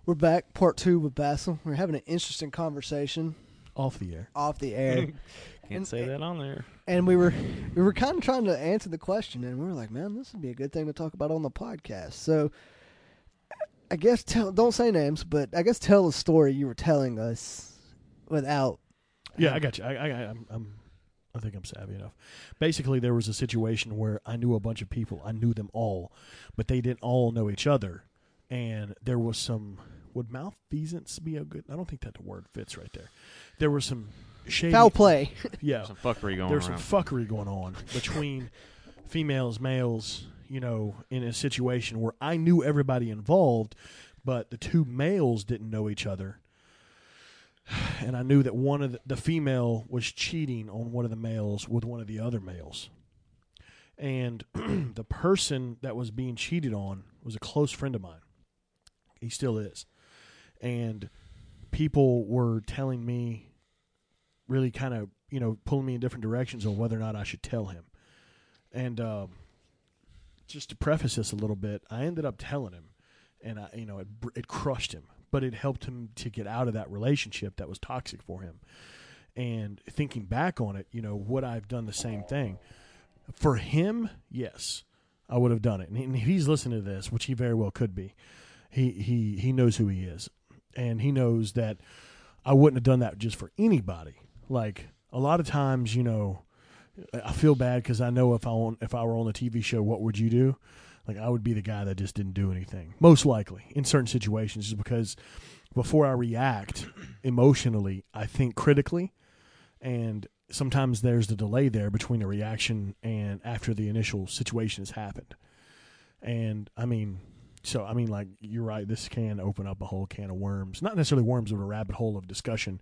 We're back, part 2 with Basil. We're having an interesting conversation Off the air. off the air. Can't say that on there. And we were kind of trying to answer the question, and we were like, man, this would be a good thing to talk about on the podcast. So I guess don't say names, but I guess tell the story you were telling us without. Yeah, I got you. I think I'm savvy enough. Basically, there was a situation where I knew a bunch of people. I knew them all, but they didn't all know each other. And there was some. Would malfeasance be a good? I don't think that the word fits right there. There was some shady Foul play. Yeah, Some fuckery going there's around. some fuckery going on between females, males. You know, in a situation where I knew everybody involved, but the two males didn't know each other. And I knew that one of the female was cheating on one of the males with one of the other males. And the person that was being cheated on was a close friend of mine. He still is. And people were telling me, really kind of, pulling me in different directions on whether or not I should tell him. And just to preface this a little bit, I ended up telling him. And it crushed him. But it helped him to get out of that relationship that was toxic for him. And thinking back on it, would I have done the same thing? For him, yes, I would have done it. And if he's listening to this, which he very well could be, he knows who he is. And he knows that I wouldn't have done that just for anybody. Like, a lot of times, I feel bad because I know if I were on the TV show, What Would You Do? Like, I would be the guy that just didn't do anything, most likely, in certain situations, just because before I react emotionally, I think critically, and sometimes there's the delay there between the reaction and after the initial situation has happened. And, like, you're right, this can open up a whole can of worms. Not necessarily worms, but a rabbit hole of discussion.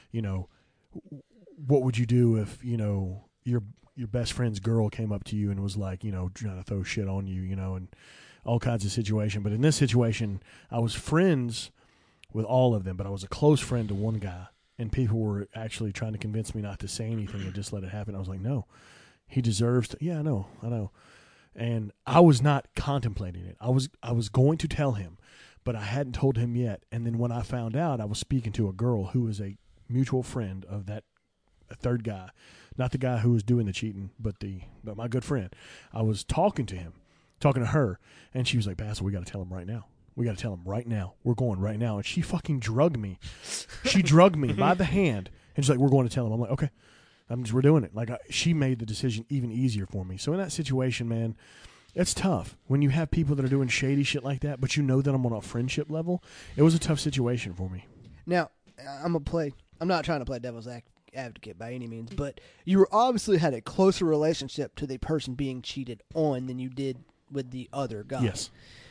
What would you do if, your best friend's girl came up to you and was like, trying to throw shit on you, and all kinds of situation. But in this situation, I was friends with all of them, but I was a close friend to one guy, and people were actually trying to convince me not to say anything and just let it happen. I was like, no, he deserves to. Yeah, I know. And I was not contemplating it. I was going to tell him, but I hadn't told him yet. And then when I found out, I was speaking to a girl who was a mutual friend of that third guy. Not the guy who was doing the cheating, but my good friend. I was talking to her, and she was like, Basil, we got to tell him right now. We got to tell him right now. We're going right now. And she fucking drugged me. She drugged me by the hand, and she's like, we're going to tell him. I'm like, okay, we're doing it. Like, she made the decision even easier for me. So in that situation, man, it's tough. When you have people that are doing shady shit like that, but you know that I'm on a friendship level, it was a tough situation for me. Now, I'm not trying to play devil's advocate by any means, but you obviously had a closer relationship to the person being cheated on than you did with the other guy. Yes.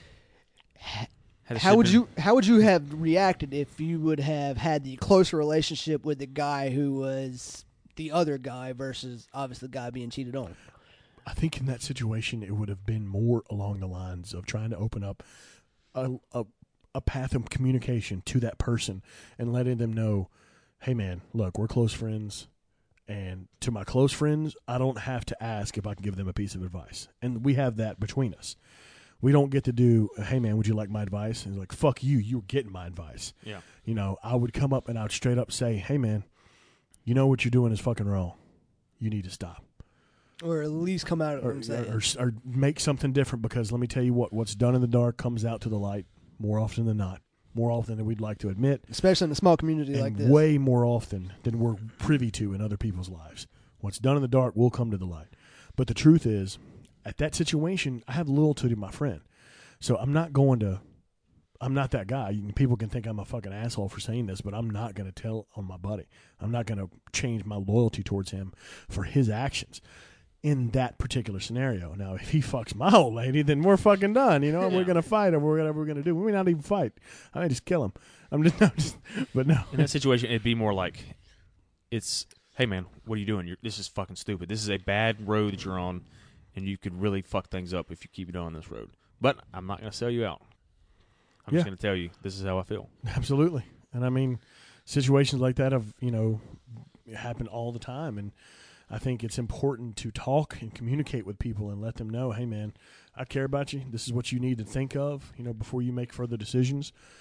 How would you have reacted if you would have had the closer relationship with the guy who was the other guy versus obviously the guy being cheated on? I think in that situation it would have been more along the lines of trying to open up a path of communication to that person and letting them know, hey, man, look, we're close friends, and to my close friends, I don't have to ask if I can give them a piece of advice. And we have that between us. We don't get to do, hey, man, would you like my advice? And it's like, fuck you, you're getting my advice. Yeah. I would come up and I would straight up say, hey, man, what you're doing is fucking wrong. You need to stop. Or at least come out and say it. Or make something different, because let me tell you what's done in the dark comes out to the light more often than not. More often than we'd like to admit. Especially in a small community like this. Way more often than we're privy to in other people's lives. What's done in the dark will come to the light. But the truth is, at that situation, I have loyalty to my friend. So I'm not that guy. People can think I'm a fucking asshole for saying this, but I'm not going to tell on my buddy. I'm not going to change my loyalty towards him for his actions in that particular scenario. Now, if he fucks my old lady, then we're fucking done, and we're going to fight, or whatever we're going to do. We may not even fight. I may just kill him. But no. In that situation, it'd be more like, hey, man, what are you doing? This is fucking stupid. This is a bad road that you're on, and you could really fuck things up if you keep it on this road. But I'm not going to sell you out. I'm just going to tell you, this is how I feel. Absolutely. And situations like that have, happen all the time, and I think it's important to talk and communicate with people and let them know, hey, man, I care about you. This is what you need to think of, before you make further decisions.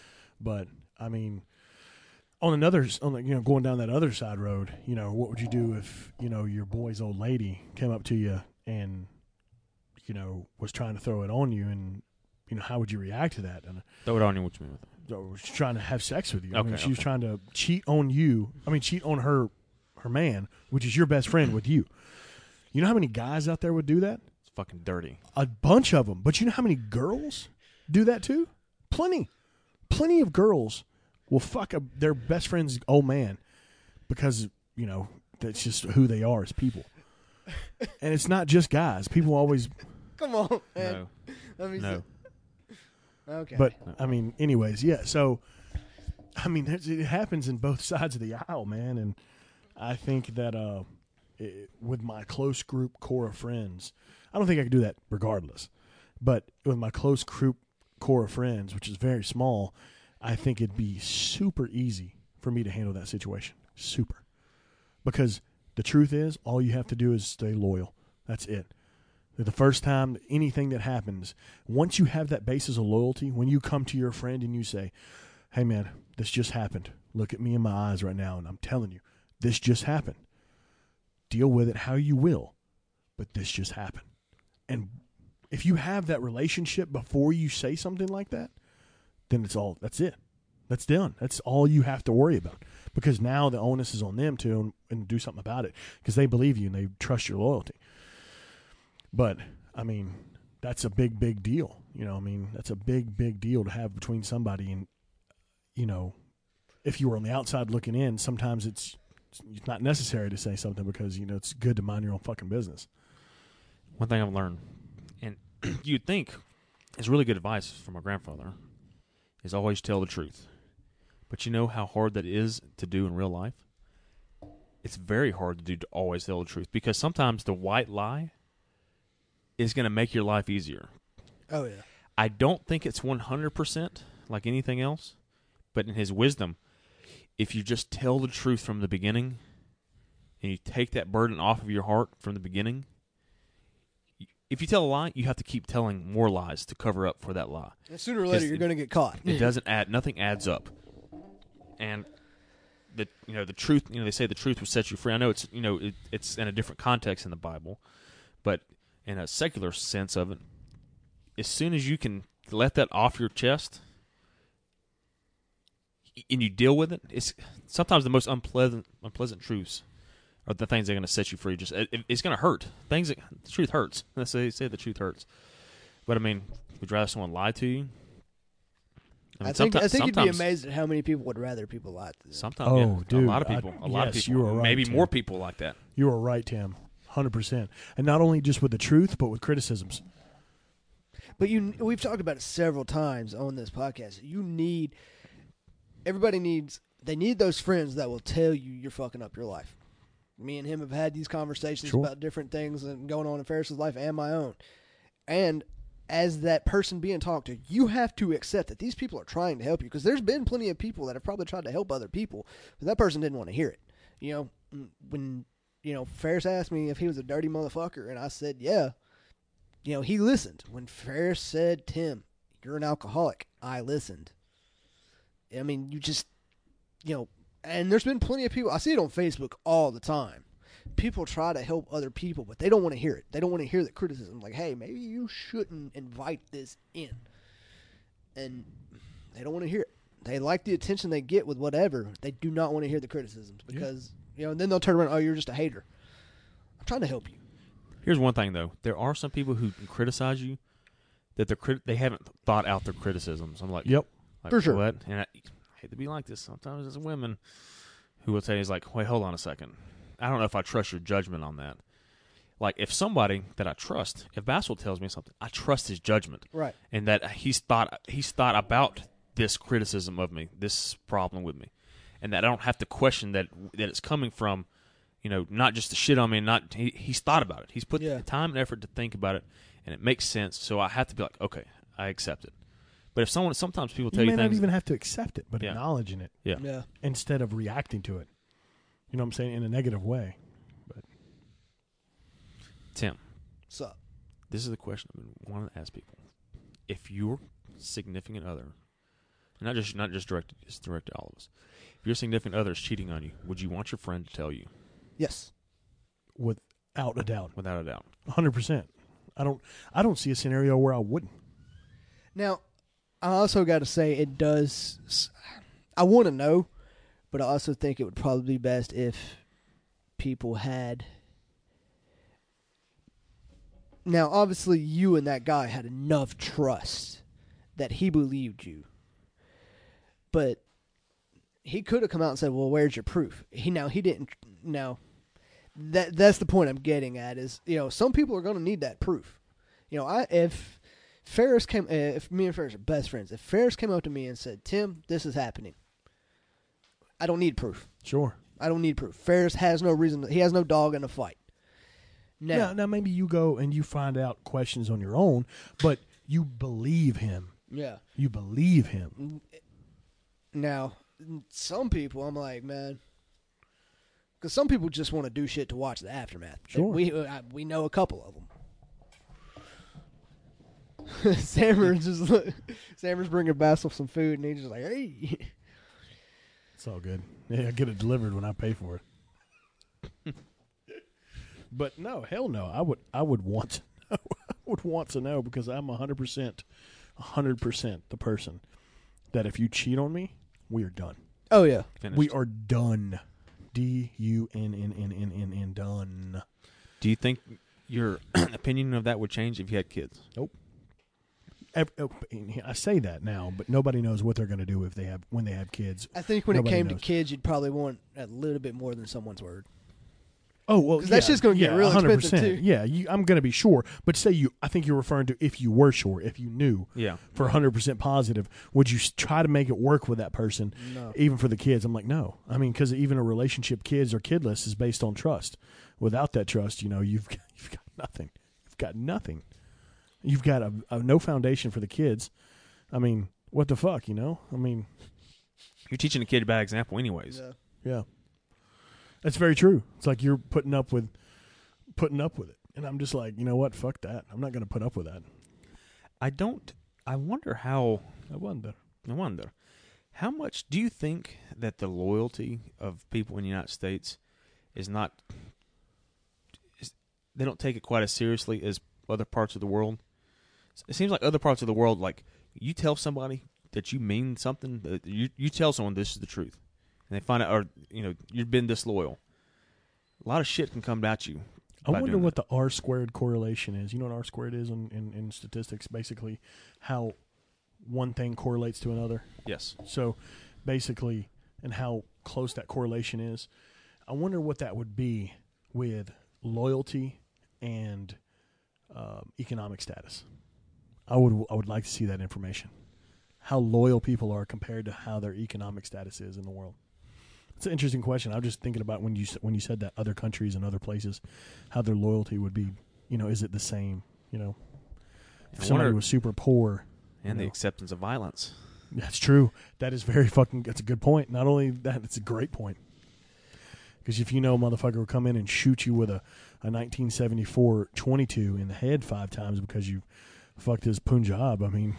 But I mean, on going down that other side road, what would you do if your boy's old lady came up to you and was trying to throw it on you, and how would you react to that? And Throw it on you. What you mean with that? she's trying to have sex with you. I mean, Okay, she was trying to cheat on you. I mean, cheat on her man, which is your best friend, with you. You know how many guys out there would do that? It's fucking dirty. A bunch of them. But you know how many girls do that too? Plenty of girls will fuck their best friend's old man because that's just who they are as people. And it's not just guys. People always. Come on, man. No. Let me No. see. Okay. But I mean, anyways, yeah. So, I mean, it happens in both sides of the aisle, man. And I think that with my close group core of friends, I don't think I could do that regardless. But with my close group core of friends, which is very small, I think it'd be super easy for me to handle that situation. Super. Because the truth is, all you have to do is stay loyal. That's it. The first time, anything that happens, once you have that basis of loyalty, when you come to your friend and you say, hey, man, this just happened. Look at me in my eyes right now, and I'm telling you, this just happened. Deal with it how you will, but this just happened. And if you have that relationship before you say something like that, then that's it. That's done. That's all you have to worry about. Because now the onus is on them to and do something about it because they believe you and they trust your loyalty. But, I mean, that's a big, big deal. That's a big, big deal to have between somebody. And, if you were on the outside looking in, sometimes it's not necessary to say something because, it's good to mind your own fucking business. One thing I've learned, and you'd think is really good advice from my grandfather, is always tell the truth. But you know how hard that is to do in real life? It's very hard to do to always tell the truth because sometimes the white lie is going to make your life easier. Oh, yeah. I don't think it's 100% like anything else, but in his wisdom, if you just tell the truth from the beginning and you take that burden off of your heart from the beginning, if you tell a lie, you have to keep telling more lies to cover up for that lie. And sooner or later, you're going to get caught. It doesn't add, nothing adds up. And the truth, they say the truth will set you free. I know it's, it's in a different context in the Bible, but in a secular sense of it, as soon as you can let that off your chest and you deal with it, it's sometimes the most unpleasant truths are the things that are going to set you free. Just it's going to hurt. The truth hurts. Let's say the truth hurts. But I mean, would you rather someone lie to you? I think you'd be amazed at how many people would rather people lie to them. Sometimes, dude, a lot of people. Yes, you are right, maybe Tim. more people like that. You are right, Tim. 100%. And not only just with the truth, but with criticisms. But we've talked about it several times on this podcast. Everybody needs those friends that will tell you you're fucking up your life. Me and him have had these conversations about different things and going on in Ferris's life and my own. And as that person being talked to, you have to accept that these people are trying to help you because there's been plenty of people that have probably tried to help other people, but that person didn't want to hear it. When Ferris asked me if he was a dirty motherfucker, and I said, yeah. He listened. When Ferris said, Tim, you're an alcoholic, I listened. I mean, you just, and there's been plenty of people, I see it on Facebook all the time. People try to help other people, but they don't want to hear it. They don't want to hear the criticism. Like, hey, maybe you shouldn't invite this in. And they don't want to hear it. They like the attention they get with whatever. They do not want to hear the criticisms because, and then they'll turn around, oh, you're just a hater. I'm trying to help you. Here's one thing, though. There are some people who can criticize you that they haven't thought out their criticisms. I'm like, yep, like, for sure. What? And I hate to be like this. Sometimes there's women who will say, "Is like, wait, hold on a second. I don't know if I trust your judgment on that." Like, if somebody that I trust, if Bassel tells me something, I trust his judgment, right? And that he's thought about this criticism of me, this problem with me, and that I don't have to question that it's coming from. Not just the shit on me. He's thought about it. He's put the time and effort to think about it, and it makes sense. So I have to be like, okay, I accept it. But if sometimes people tell you may things, not even have to accept it, but acknowledging it, yeah, instead of reacting to it. You know what I'm saying, in a negative way. But Tim, what's up? This is the question I've been wanting to ask people: if your significant other Not just directed. It's directed to all of us. If your significant other is cheating on you, would you want your friend to tell you? Yes. Without a doubt. Without a doubt. 100%. I don't see a scenario where I wouldn't. Now, I also got to say it does. I want to know, but I also think it would probably be best if people had. Now, obviously, you and that guy had enough trust that he believed you. But he could have come out and said, well, where's your proof? He didn't. Now, that's the point I'm getting at is, some people are going to need that proof. If me and Ferris are best friends, if Ferris came up to me and said, Tim, this is happening, I don't need proof. Sure. I don't need proof. Ferris has no reason. He has no dog in the fight. Now, maybe you go and you find out questions on your own, but you believe him. Yeah. You believe him. Now, some people, I'm like, man, because some people just want to do shit to watch the aftermath. Sure. We know a couple of them. Sammer's bringing Basil some food, and he's just like, hey. It's all good. Yeah, I get it delivered when I pay for it. But no, hell no. I would want to know. I would want to know because I'm 100% the person that if you cheat on me, we are done. Oh yeah, Finished. We are done. DUNNNNN done. Do you think your opinion of that would change if you had kids? Nope. I say that now, but nobody knows what they're going to do when they have kids. I think when Nobody it came knows. to kids, you'd probably want a little bit more than someone's word. Oh well, because that's just going to get real 100%. expensive too. Yeah, I'm going to be sure. But I think you're referring to if you were sure, if you knew, Yeah. for 100% positive, would you try to make it work with that person, No. even for the kids? I'm like, no. I mean, because even a relationship, kids or kidless, is based on trust. Without that trust, you've got nothing. You've got nothing. You've got a no foundation for the kids. I mean, what the fuck, I mean, You're teaching a kid a bad example anyways. Yeah. yeah. That's very true. It's like you're putting up with it. And I'm just like, you know what? Fuck that. I'm not going to put up with that. I wonder how much do you think that the loyalty of people in the United States is they don't take it quite as seriously as other parts of the world? It seems like other parts of the world, like you tell somebody that you mean something, you tell someone this is the truth, and they find out, or you've been disloyal. A lot of shit can come at you. I wonder what the R-squared correlation is. You know what R-squared is in statistics? Basically, how one thing correlates to another. Yes. So, basically, and how close that correlation is. I wonder what that would be with loyalty and economic status. I would like to see that information. How loyal people are compared to how their economic status is in the world. It's an interesting question. I'm just thinking about when you said that other countries and other places, how their loyalty would be. Is it the same? If somebody was super poor, and the acceptance of violence. That's true. That is that's a good point. Not only that, it's a great point. Because if a motherfucker will come in and shoot you with a 1974 22 in the head 5 times because you fucked his Punjab, I mean,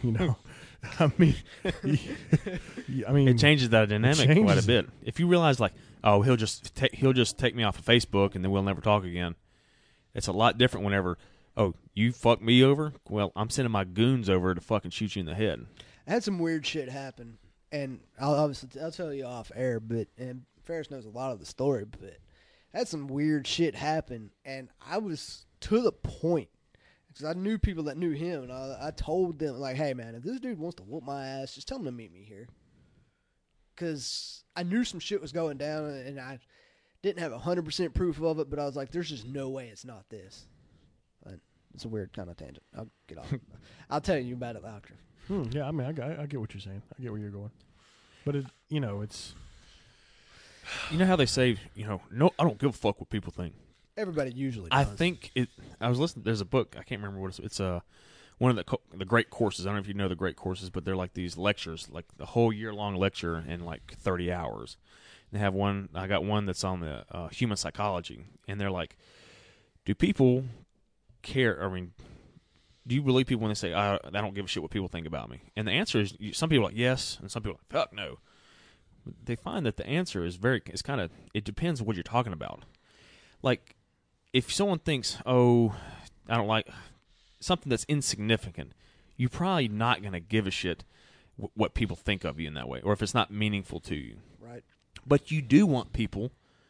It changes that dynamic quite a bit. If you realize, like, oh, he'll just take me off of Facebook and then we'll never talk again. It's a lot different whenever, oh, you fucked me over? Well, I'm sending my goons over to fucking shoot you in the head. I had some weird shit happen, and I'll tell you off air, and Ferris knows a lot of the story, but I had some weird shit happen, and I was to the point, because I knew people that knew him, and I told them, like, hey, man, if this dude wants to whoop my ass, just tell him to meet me here. Because I knew some shit was going down, and I didn't have 100% proof of it, but I was like, there's just no way it's not this. But it's a weird kind of tangent. I'll get off. I'll tell you about it after. Yeah, I mean, I get what you're saying. I get where you're going. But, it's... You know how they say, no, I don't give a fuck what people think. Everybody usually does. I think I was listening. There's a book. I can't remember what it's one of the great courses. I don't know if you know the great courses, but they're like these lectures, like the whole year-long lecture in like 30 hours. They have one. I got one that's on the human psychology, and they're like, do people care? I mean, do you believe people when they say, I don't give a shit what people think about me? And the answer is, some people are like, yes, and some people are like, fuck no. But they find that the answer is it depends on what you're talking about. Like, if someone thinks, oh, I don't like something that's insignificant, you're probably not going to give a shit what people think of you in that way, or if it's not meaningful to you. Right. But you do want people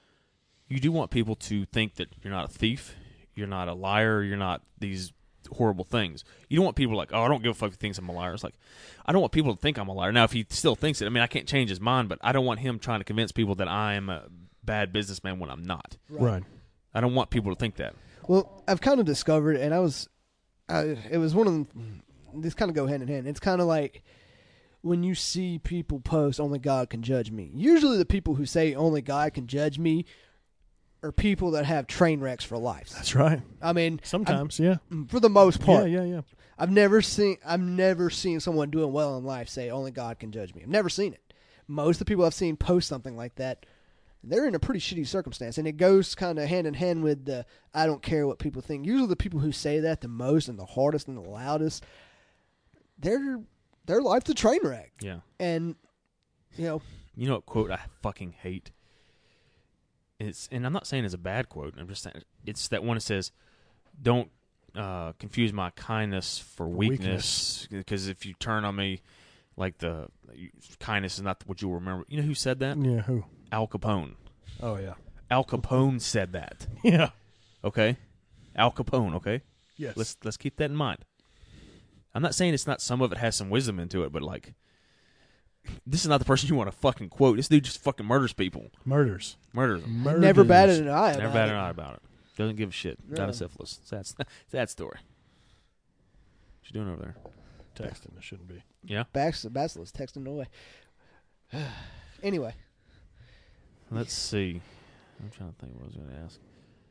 to think that you're not a thief, you're not a liar, you're not these horrible things. You don't want people like, oh, I don't give a fuck if he thinks I'm a liar. It's like, I don't want people to think I'm a liar. Now, if he still thinks it, I mean, I can't change his mind, but I don't want him trying to convince people that I am a bad businessman when I'm not. Right. I don't want people to think that. Well, I've kind of discovered, and it was one of them, these kind of go hand in hand. It's kind of like when you see people post, only God can judge me. Usually the people who say only God can judge me are people that have train wrecks for life. That's right. I mean, Sometimes, yeah. for the most part. Yeah. I've never seen someone doing well in life say only God can judge me. I've never seen it. Most of the people I've seen post something like that, they're in a pretty shitty circumstance, and it goes kind of hand in hand with the I don't care what people think. Usually the people who say that the most and the hardest and the loudest, their life's a train wreck. Yeah. And, You know what quote I fucking hate? And I'm not saying it's a bad quote. I'm just saying it's that one that says, don't confuse my kindness for weakness, because if you turn on me, like kindness is not what you'll remember. You know who said that? Yeah, who? Al Capone. Oh, yeah. Al Capone said that. Yeah. Okay? Al Capone, okay? Yes. Let's keep that in mind. I'm not saying it's not, some of it has some wisdom into it, but like, this is not the person you want to fucking quote. This dude just fucking murders people. Murders. Them. never batted an eye Never about batted it. an eye about it. Doesn't give a shit. No. Got a syphilis. Sad story. What you doing over there? Texting. It shouldn't be. Yeah? Bacillus texting away. Anyway. Let's see. I'm trying to think what I was going to ask.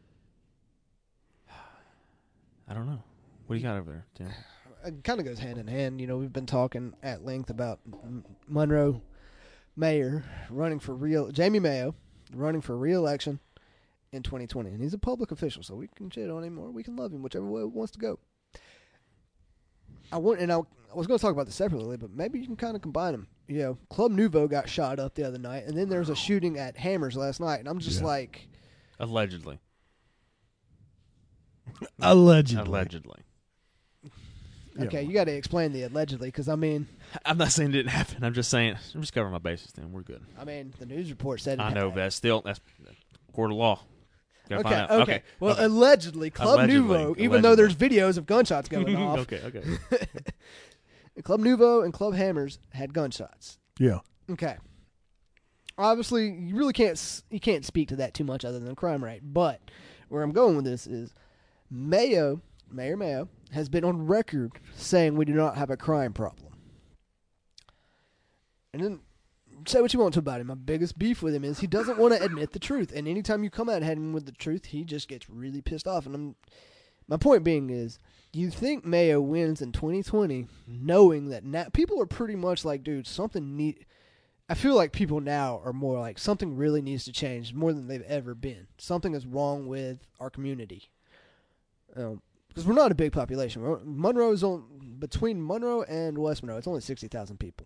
I don't know. What do you got over there, Tim? It kind of goes hand in hand. You know, we've been talking at length about Monroe Mayor Jamie Mayo running for re-election in 2020. And he's a public official, so we can shit on him or we can love him, whichever way he wants to go. I was going to talk about this separately, but maybe you can kind of combine them. You know, Club Nouveau got shot up the other night, and then there was a shooting at Hammers last night, and I'm just like... Allegedly. Allegedly. Okay, you got to explain the allegedly, because, I mean... I'm not saying it didn't happen. I'm just saying, I'm just covering my bases, Tim. We're good. I mean, the news report said... I know, but that's court of law. Gotta find out. Okay. Well, okay. allegedly, Club Nouveau, even though there's videos of gunshots going off... Okay. Club Nouveau and Club Hammers had gunshots. Yeah. Okay. Obviously, you really can't speak to that too much other than crime rate. But where I'm going with this is Mayor Mayo has been on record saying we do not have a crime problem. And then say what you want to about him. My biggest beef with him is he doesn't want to admit the truth. And anytime you come at him with the truth, he just gets really pissed off. And my point being is, you think Mayo wins in 2020 knowing that now people are pretty much like, dude, I feel like people now are more like something really needs to change more than they've ever been. Something is wrong with our community. Because we're not a big population. Between Monroe and West Monroe, it's only 60,000 people.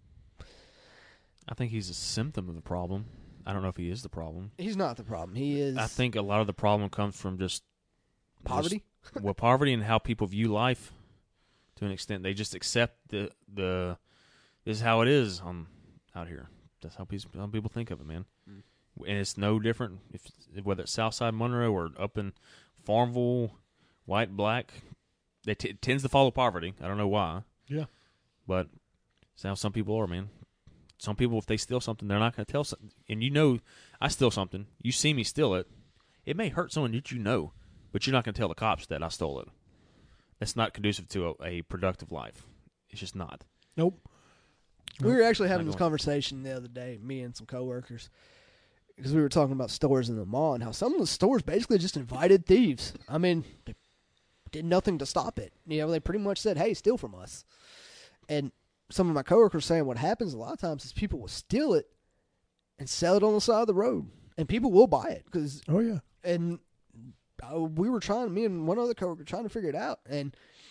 I think he's a symptom of the problem. I don't know if he is the problem. He's not the problem. He is. I think a lot of the problem comes from just poverty. Poverty and how people view life. To an extent, they just accept the this is how it is out here. That's how some people think of it, man. And it's no different whether it's Southside Monroe or up in Farmville, white, black. It tends to follow poverty. I don't know why. Yeah, but it's how some people are, man. Some people, if they steal something, they're not going to tell something. And you know, I steal something. You see me steal it. It may hurt someone that you know, but you're not going to tell the cops that I stole it. That's not conducive to a productive life. It's just not. Nope. We were actually having this conversation the other day, me and some coworkers, because we were talking about stores in the mall and how some of the stores basically just invited thieves. I mean, they did nothing to stop it. You know, they pretty much said, hey, steal from us. And some of my coworkers saying what happens a lot of times is people will steal it and sell it on the side of the road, and people will buy it me and one other coworker trying to figure it out, and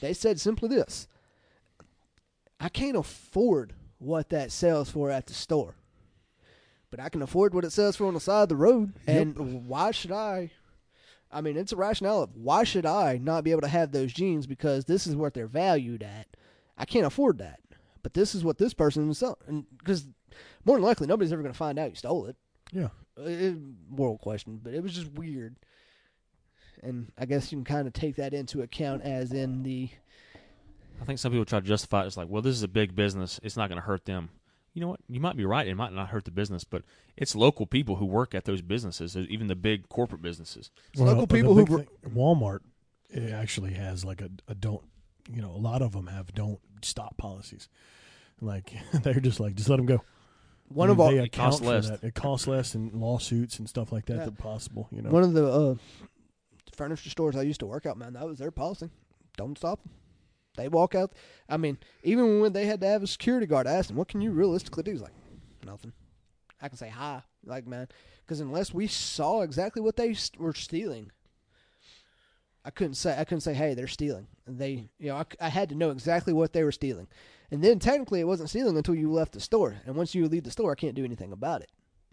They said simply this: I can't afford what that sells for at the store, but I can afford what it sells for on the side of the road. Yep. And why should I? I mean, it's a rationale of why should I not be able to have those jeans because this is what they're valued at. I can't afford that, but this is what this person is selling. Because more than likely, nobody's ever going to find out you stole it. Yeah. Moral question, but it was just weird. And I guess you can kind of take that into account as in the... I think some people try to justify it. It's like, well, this is a big business. It's not going to hurt them. You know what? You might be right. It might not hurt the business, but it's local people who work at those businesses, even the big corporate businesses. Local the people big who... thing- Walmart, it actually has like a don't, a lot of them have don't stop policies. Like, they're just like, just let them go. One of our... They It account costs for less. that. It costs less in lawsuits and stuff like that Yeah. than possible, One of the furniture stores I used to work at, man, that was their policy. Don't stop them. They walk out. I mean, even when they had to have a security guard, I asked him, what can you realistically do? He's like, nothing. I can say hi. Like, man, because unless we saw exactly what they were stealing, I couldn't say, hey, they're stealing. And they, I had to know exactly what they were stealing. And then technically it wasn't stealing until you left the store. And once you leave the store, I can't do anything about it.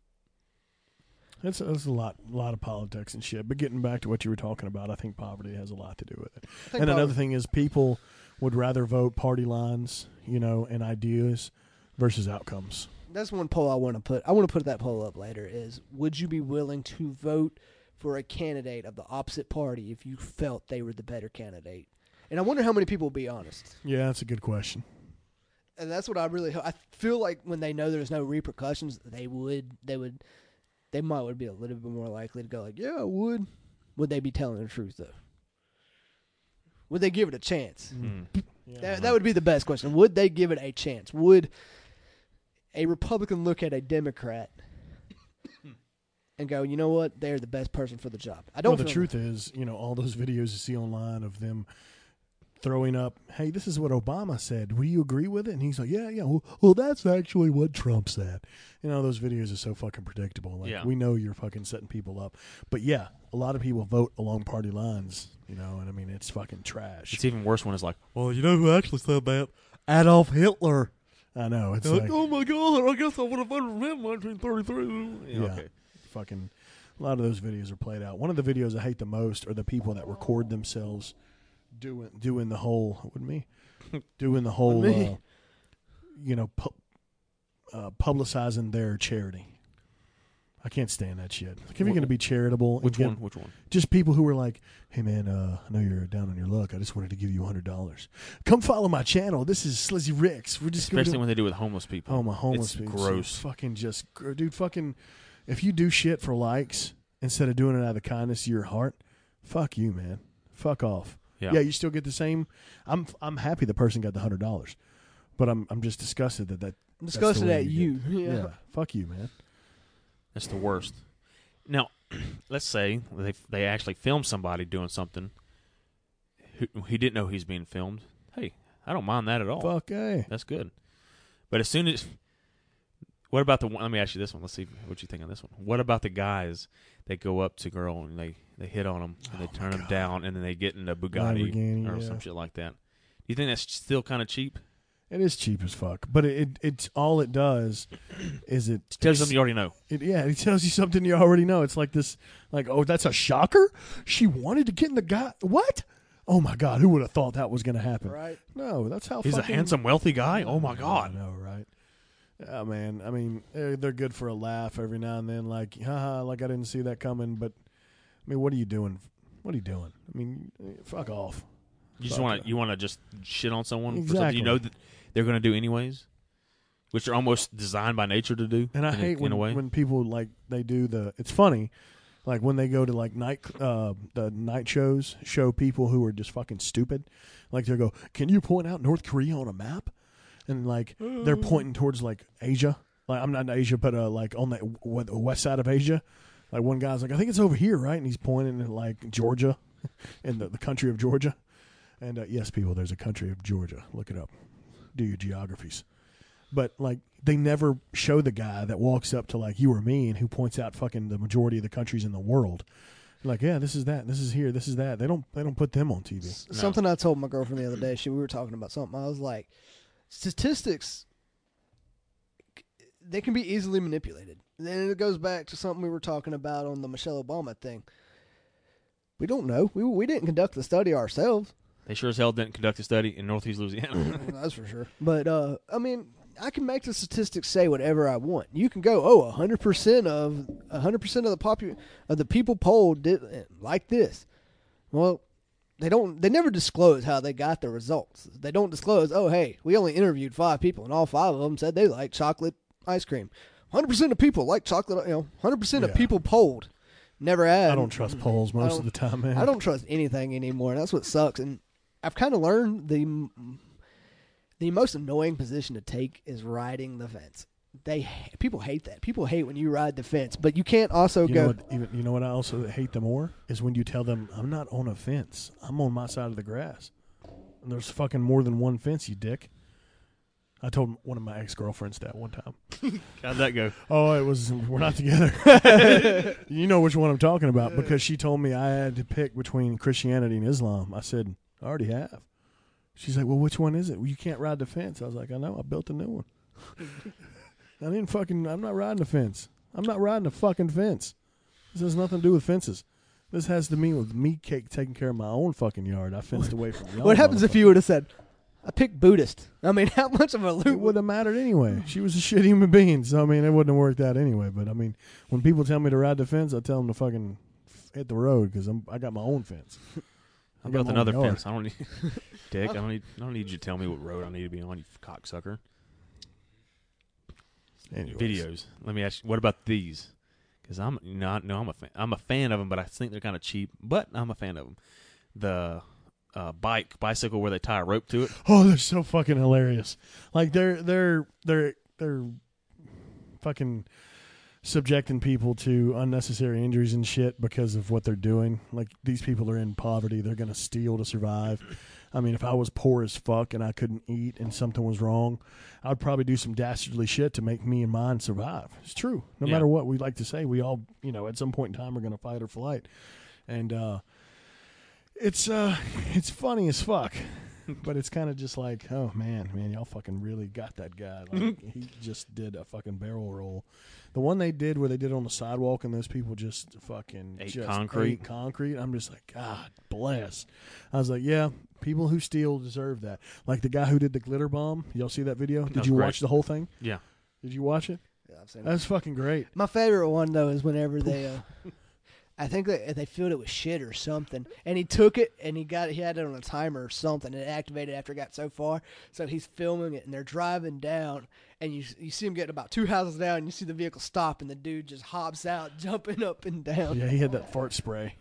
It's a lot of politics and shit. But getting back to what you were talking about, I think poverty has a lot to do with it. And another thing is people would rather vote party lines, and ideas versus outcomes. That's one poll I want to put. I want to put that poll up later. Is would you be willing to vote for a candidate of the opposite party if you felt they were the better candidate? And I wonder how many people will be honest. Yeah, that's a good question. And that's what I really hope. I feel like when they know there's no repercussions, they might be a little bit more likely to go like, yeah, I would. Would they be telling the truth though? Would they give it a chance? Yeah. That would be the best question. Would they give it a chance? Would a Republican look at a Democrat and go, you know what? They're the best person for the job. I don't. Well, the truth is, all those videos you see online of them throwing up, hey, this is what Obama said. Will you agree with it? And he's like, yeah. Well, that's actually what Trump said. Those videos are so fucking predictable. Like, we know you're fucking setting people up. But yeah, a lot of people vote along party lines, and I mean, it's fucking trash. It's even worse when it's like, well, you know who actually said that? Adolf Hitler. I know. It's like, oh my God, I guess I would have voted for him in 1933. Yeah. Okay. Fucking, a lot of those videos are played out. One of the videos I hate the most are the people that record themselves doing the whole, publicizing their charity. I can't stand that shit. Like, if you're going to be charitable, Which one? Just people who are like, hey man, I know you're down on your luck. I just wanted to give you $100. Come follow my channel. This is Slizzy Ricks. We're just Especially when they do it with homeless people. Oh, my homeless it's people. gross. Fucking just, dude, fucking, if you do shit for likes instead of doing it out of the kindness of your heart, fuck you, man. Fuck off. Yeah. You still get the same. I'm happy the person got the $100, but I'm just disgusted that. I'm disgusted at you. Yeah. Fuck you, man. That's the worst. Now, let's say they actually filmed somebody doing something. He didn't know he's being filmed. Hey, I don't mind that at all. Fuck hey. That's good. But as soon as, what about the one? Let me ask you this one. Let's see what you think on this one. What about the guys that go up to a girl and they hit on them and they turn them down and then they get in a Bugatti Lamborghini, or some shit like that? Do you think that's still kind of cheap? It is cheap as fuck, but it's all it does is it Tells you something you already know. It tells you something you already know. It's like this, like, oh, that's a shocker. She wanted to get in the guy. What? Oh my God, who would have thought that was going to happen? Right. No, that's how. He's a handsome, wealthy guy. Oh my God. I know, right? Yeah, man. I mean, they're good for a laugh every now and then. Like, haha, like I didn't see that coming. But I mean, what are you doing? What are you doing? I mean, fuck off. You just want to just shit on someone for something Exactly. you know that they're going to do anyways, which are almost designed by nature to do. And I hate when people like they do the. It's funny, like when they go to like the night shows, show people who are just fucking stupid. Like they go, "Can you point out North Korea on a map?" And like they're pointing towards like Asia. Like I'm not Asia, but like on the west side of Asia. Like one guy's like, "I think it's over here, right?" And he's pointing at like Georgia, in the country of Georgia. And yes, people, there's a country of Georgia. Look it up. Do your geographies. But like they never show the guy that walks up to like you or me and who points out fucking the majority of the countries in the world. Like, yeah, this is that, this is here, this is that. They don't put them on TV. Something I told my girlfriend the other day. We were talking about something. I was like, statistics, they can be easily manipulated. Then it goes back to something we were talking about on the Michelle Obama thing. We don't know. We didn't conduct the study ourselves. They sure as hell didn't conduct a study in Northeast Louisiana. That's for sure. But I mean, I can make the statistics say whatever I want. You can go, 100% of the people polled did like this. Well, they never disclose how they got the results. They don't disclose, hey, we only interviewed 5 people and all 5 of them said they like chocolate ice cream. 100% of people like chocolate, 100% of people polled never had. I don't trust polls most of the time, man. I don't trust anything anymore, and that's what sucks. And I've kind of learned the most annoying position to take is riding the fence. People hate that. People hate when you ride the fence, but you can't also you know what I also hate the more is when you tell them I'm not on a fence. I'm on my side of the grass. And there's fucking more than one fence, you dick. I told one of my ex-girlfriends that one time. How'd that go? Oh, we're not together. You know which one I'm talking about because she told me I had to pick between Christianity and Islam. I said, I already have. She's like, well, which one is it? Well, you can't ride the fence. I was like, I know. I built a new one. I'm not riding the fence. I'm not riding the fucking fence. This has nothing to do with fences. This has to do with me taking care of my own fucking yard. I fenced away from y'all. What happens if you would have said, I picked Buddhist? I mean, how much of a loop? It wouldn't have mattered anyway. She was a shit human being, so I mean, it wouldn't have worked out anyway. But I mean, when people tell me to ride the fence, I tell them to fucking hit the road because I got my own fence. I built another fence. I don't need, Dick. I don't need you to tell me what road I need to be on, you cocksucker. Anyways. Videos. Let me ask you, what about these? Because I'm a fan of them, but I think they're kind of cheap. But I'm a fan of them. The bicycle where they tie a rope to it. Oh, they're so fucking hilarious. Like they're fucking subjecting people to unnecessary injuries and shit because of what they're doing. Like these people are in poverty. They're going to steal to survive. I mean, if I was poor as fuck and I couldn't eat and something was wrong, I would probably do some dastardly shit to make me and mine survive. It's true. No matter what we like to say, we all, at some point in time are going to fight or flight. And it's funny as fuck. But it's kind of just like, oh, man, y'all fucking really got that guy. Like, he just did a fucking barrel roll. The one they did where they did it on the sidewalk and those people just fucking ate concrete. I'm just like, God bless. I was like, yeah, people who steal deserve that. Like the guy who did the glitter bomb. Y'all see that video? Did you watch the whole thing? Yeah. Did you watch it? Yeah, I've seen it. That's fucking great. My favorite one, though, is whenever they... I think they filled it with shit or something, and he took it and he had it on a timer or something, and it activated after it got so far. So he's filming it, and they're driving down, and you see him getting about 2 houses down, and you see the vehicle stop, and the dude just hops out, jumping up and down. Yeah, he had that fart spray.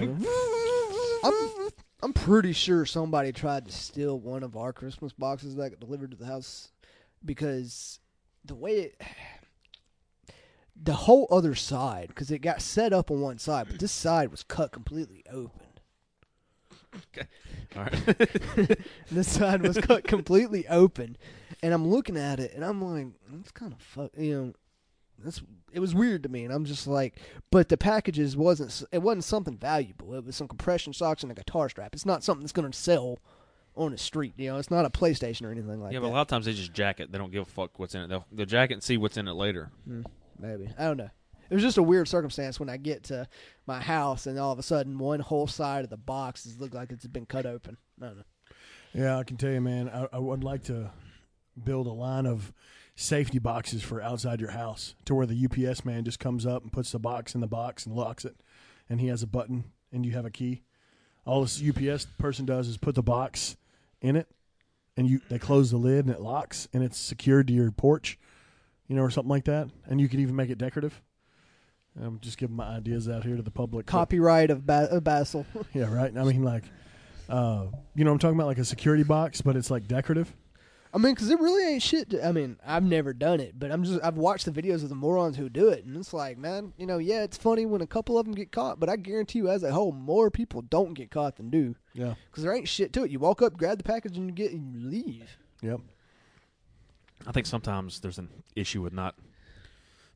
I'm pretty sure somebody tried to steal one of our Christmas boxes that got delivered to the house because the way the whole other side, because it got set up on one side, but this side was cut completely open. Okay. All right. This side was cut completely open, and I'm looking at it, and I'm like, that's kind of it was weird to me, and I'm just like, but the packages wasn't something valuable. It was some compression socks and a guitar strap. It's not something that's going to sell on the street. It's not a PlayStation or anything like that. Yeah, but a lot of times they just jack it. They don't give a fuck what's in it. They'll jack it and see what's in it later. Maybe. I don't know. It was just a weird circumstance when I get to my house and all of a sudden one whole side of the box looks like it's been cut open. I don't know. Yeah, I can tell you, man, I would like to build a line of safety boxes for outside your house to where the UPS man just comes up and puts the box in the box and locks it, and he has a button and you have a key. All this UPS person does is put the box in it, and they close the lid and it locks, and it's secured to your porch. Or something like that. And you could even make it decorative. I'm just giving my ideas out here to the public. Copyright of Basil. Yeah, right. I mean, like, I'm talking about like a security box, but it's like decorative. I mean, because it really ain't shit. I've never done it, but I've watched the videos of the morons who do it, and it's like, man, yeah, it's funny when a couple of them get caught, but I guarantee you, as a whole, more people don't get caught than do. Yeah. Because there ain't shit to it. You walk up, grab the package, and you leave. Yep. I think sometimes there's an issue with not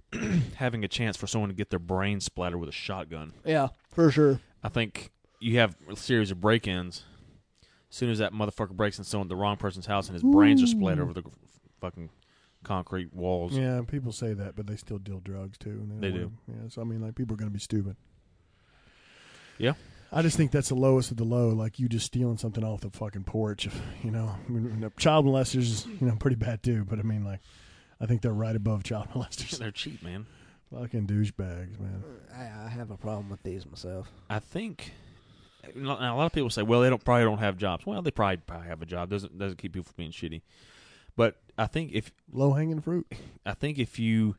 having a chance for someone to get their brain splattered with a shotgun. Yeah, for sure. I think you have a series of break-ins. As soon as that motherfucker breaks into the wrong person's house and his brains are splattered over the fucking concrete walls. Yeah, people say that, but they still deal drugs too. And They do. Yeah, so I mean, like, people are going to be stupid. Yeah. I just think that's the lowest of the low. Like, you just stealing something off the fucking porch. You know, I mean, child molesters, pretty bad too. But I mean, like, I think they're right above child molesters. They're cheap, man. Fucking douchebags, man. I have a problem with these myself. I think now, a lot of people say, well, they probably don't have jobs. Well, they probably have a job. Doesn't keep people from being shitty. But I think if Low-hanging fruit. if you're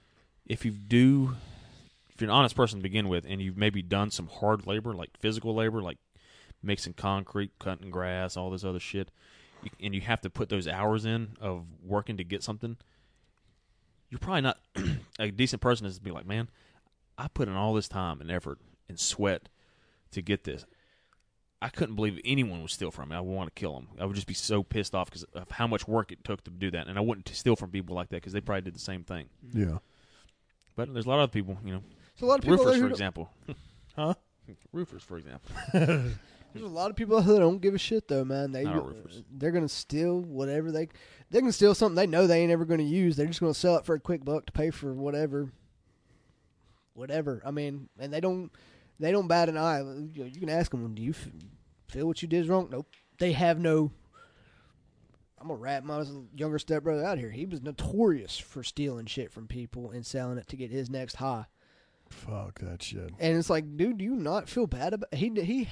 an honest person to begin with, and you've maybe done some hard labor, like physical labor, like mixing concrete, cutting grass, all this other shit, and you have to put those hours in of working to get something, you're probably not a decent person is to be like, man, I put in all this time and effort and sweat to get this. I couldn't believe anyone would steal from me. I would want to kill them. I would just be so pissed off because of how much work it took to do that. And I wouldn't steal from people like that because they probably did the same thing. Yeah. But there's a lot of people, So a lot of people roofers, out for here example. Huh? Roofers, for example. There's a lot of people out there that don't give a shit though, man. Not roofers. They're gonna steal whatever they can steal something they know they ain't ever gonna use. They're just gonna sell it for a quick buck to pay for whatever. I mean, and they don't bat an eye. You can ask them, do you feel what you did is wrong? Nope. They have no. I'm gonna rat my younger stepbrother out here. He was notorious for stealing shit from people and selling it to get his next high. Fuck that shit. And it's like, dude, do you not feel bad about he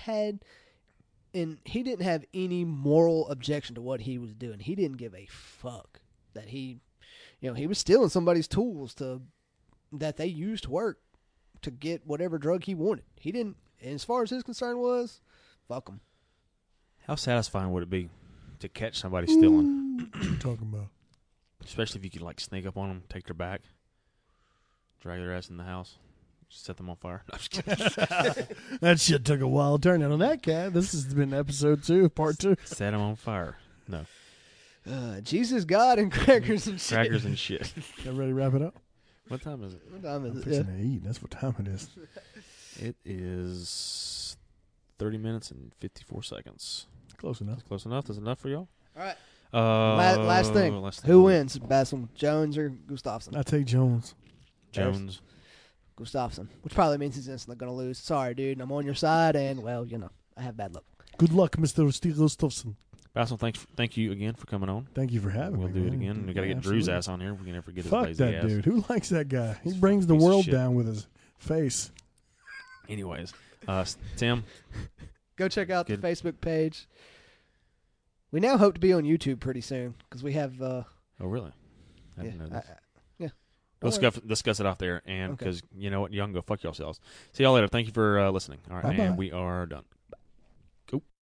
didn't have any moral objection to what he was doing. He didn't give a fuck that he was stealing somebody's tools that they used to work to get whatever drug he wanted. He didn't, and as far as his concern was, fuck him. How satisfying would it be to catch somebody stealing? What are you talking about? Especially if you could, like, sneak up on them, take their back, drag their ass in the house, set them on fire. No, I'm just kidding. That shit took a wild turn. And on that, cat, this has been episode 2, part 2. Set them on fire. No. Jesus, God, and crackers and shit. Crackers and shit. Y'all ready to wrap it up? What time is it? What time I'm is it? fixing to eat. That's what time it is. It is 30 minutes and 54 seconds. Close enough. Close enough? That's enough for y'all? All right. Last Last thing. Who wins, Basil Jones or Gustafsson? I take Jones. Jones. Gustafsson, which probably means he's instantly going to lose. Sorry, dude. I'm on your side, and, well, I have bad luck. Good luck, Mr. Steve Gustafsson. Basil, thank you again for coming on. Thank you for having We'll me. do it man. again. We got to get Absolutely. Drew's ass on here. We can never get his Fuck lazy that ass. dude. Who likes that guy? He He's a brings the piece of world shit. down with his face. Anyways, Tim. Go check out Good. the Facebook page. We now hope to be on YouTube pretty soon because we have. Oh, really? I didn't know this. Don't We'll worry. discuss it off there, and Okay. because you know what, y'all can go fuck yourselves. See y'all later. Thank you for listening. All right, Bye-bye. and we are done.